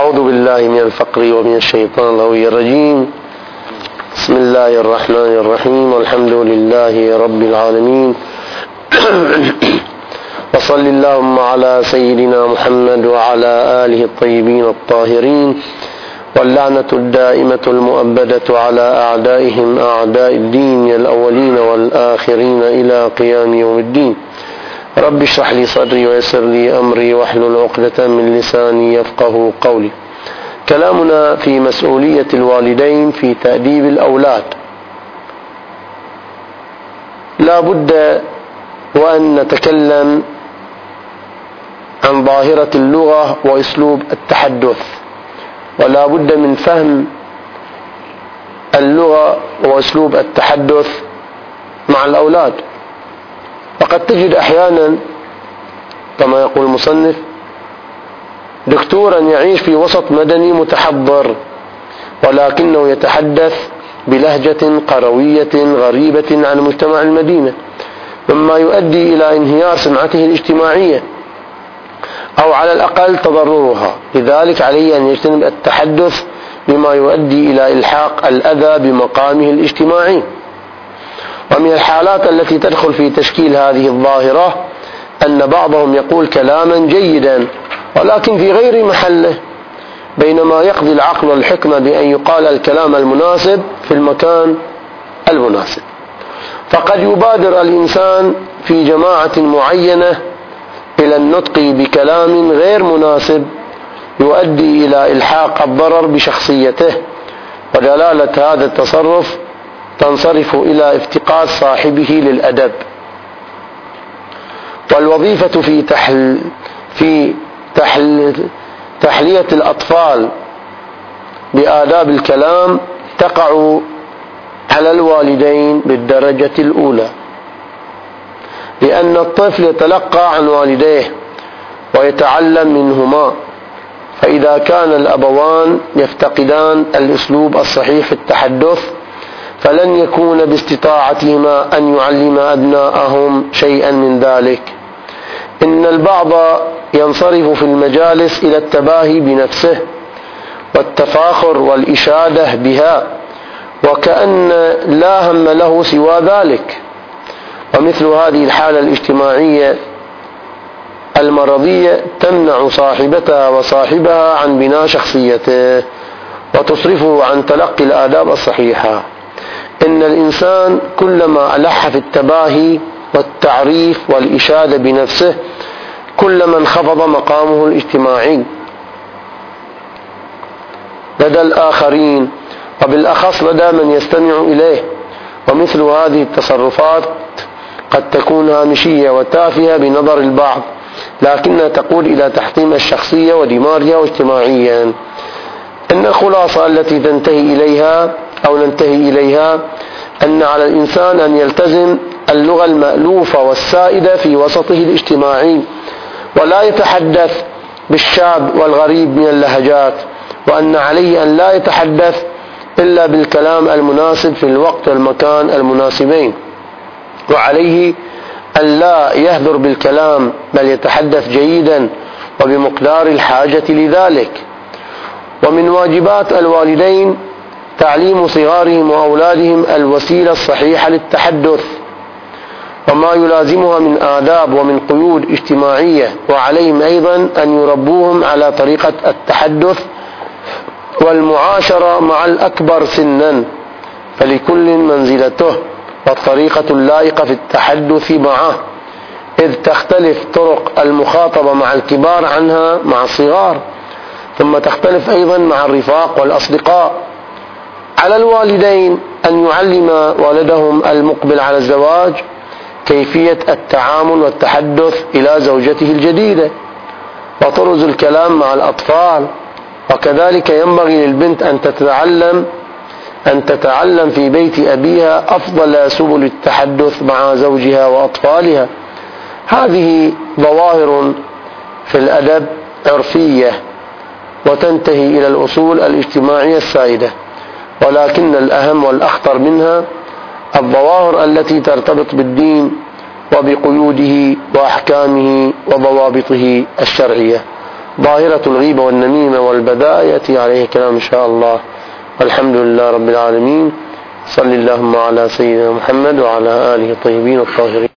أعوذ بالله من الفقر ومن الشيطان الرجيم. بسم الله الرحمن الرحيم، والحمد لله رب العالمين. وصل اللهم على سيدنا محمد وعلى آله الطيبين الطاهرين، واللعنة الدائمة المؤبدة على أعدائهم أعداء الدين الأولين والآخرين إلى قيام يوم الدين. رب اشرح لي صدري ويسر لي أمري واحلل عقدة من لساني يفقه قولي. كلامنا في مسؤولية الوالدين في تأديب الأولاد. لا بد وأن نتكلم عن ظاهرة اللغة وأسلوب التحدث، ولا بد من فهم اللغة وأسلوب التحدث مع الأولاد. وقد تجد أحيانا كما يقول المصنف دكتورا يعيش في وسط مدني متحضر، ولكنه يتحدث بلهجة قروية غريبة عن مجتمع المدينة، مما يؤدي إلى انهيار سمعته الاجتماعية أو على الأقل تضررها. لذلك عليه أن يجتنب التحدث بما يؤدي إلى إلحاق الأذى بمقامه الاجتماعي. ومن الحالات التي تدخل في تشكيل هذه الظاهرة أن بعضهم يقول كلاما جيدا ولكن في غير محله، بينما يقضي العقل والحكمة بأن يقال الكلام المناسب في المكان المناسب. فقد يبادر الإنسان في جماعة معينة إلى النطق بكلام غير مناسب يؤدي إلى إلحاق الضرر بشخصيته، ودلالة هذا التصرف تنصرف إلى افتقاد صاحبه للأدب. والوظيفة في تحلية الأطفال بآداب الكلام تقع على الوالدين بالدرجة الأولى، لأن الطفل يتلقى عن والديه ويتعلم منهما، فإذا كان الأبوان يفتقدان الأسلوب الصحيح في التحدث فلن يكون باستطاعتهما أن يعلم أبناءهم شيئا من ذلك. إن البعض ينصرف في المجالس إلى التباهي بنفسه والتفاخر والإشادة بها، وكأن لا هم له سوى ذلك. ومثل هذه الحالة الاجتماعية المرضية تمنع صاحبتها وصاحبها عن بناء شخصيته وتصرفه عن تلقي الآداب الصحيحة. إن الإنسان كلما ألح في التباهي والتعريف والإشادة بنفسه كلما انخفض مقامه الاجتماعي لدى الآخرين، وبالأخص لدى من يستمع إليه. ومثل هذه التصرفات قد تكون هامشية وتافهة بنظر البعض، لكنها تقود إلى تحطيم الشخصية ودمارها اجتماعيا. إن الخلاصة التي ننتهي إليها أن على الإنسان أن يلتزم اللغة المألوفة والسائدة في وسطه الاجتماعي، ولا يتحدث بالشاب والغريب من اللهجات، وأن عليه أن لا يتحدث إلا بالكلام المناسب في الوقت والمكان المناسبين، وعليه أن لا يهذر بالكلام بل يتحدث جيدا وبمقدار الحاجة لذلك. ومن واجبات الوالدين تعليم صغارهم وأولادهم الوسيلة الصحيحة للتحدث وما يلازمها من آداب ومن قيود اجتماعية، وعليهم أيضا أن يربوهم على طريقة التحدث والمعاشرة مع الأكبر سنا، فلكل منزلته والطريقة اللائقة في التحدث معه، إذ تختلف طرق المخاطبة مع الكبار عنها مع الصغار، ثم تختلف أيضا مع الرفاق والأصدقاء. على الوالدين أن يعلم ولدهم المقبل على الزواج كيفية التعامل والتحدث إلى زوجته الجديدة وطرز الكلام مع الأطفال. وكذلك ينبغي للبنت أن تتعلم في بيت أبيها أفضل سبل التحدث مع زوجها وأطفالها. هذه ظواهر في الأدب عرفية وتنتهي إلى الأصول الاجتماعية السائدة، ولكن الأهم والأخطر منها الظواهر التي ترتبط بالدين وبقيوده وأحكامه وضوابطه الشرعية. ظاهرة الغيبة والنميمة غدا يأتي عليه كلام إن شاء الله. الحمد لله رب العالمين. صل اللهم على سيدنا محمد وعلى آله الطيبين الطاهرين.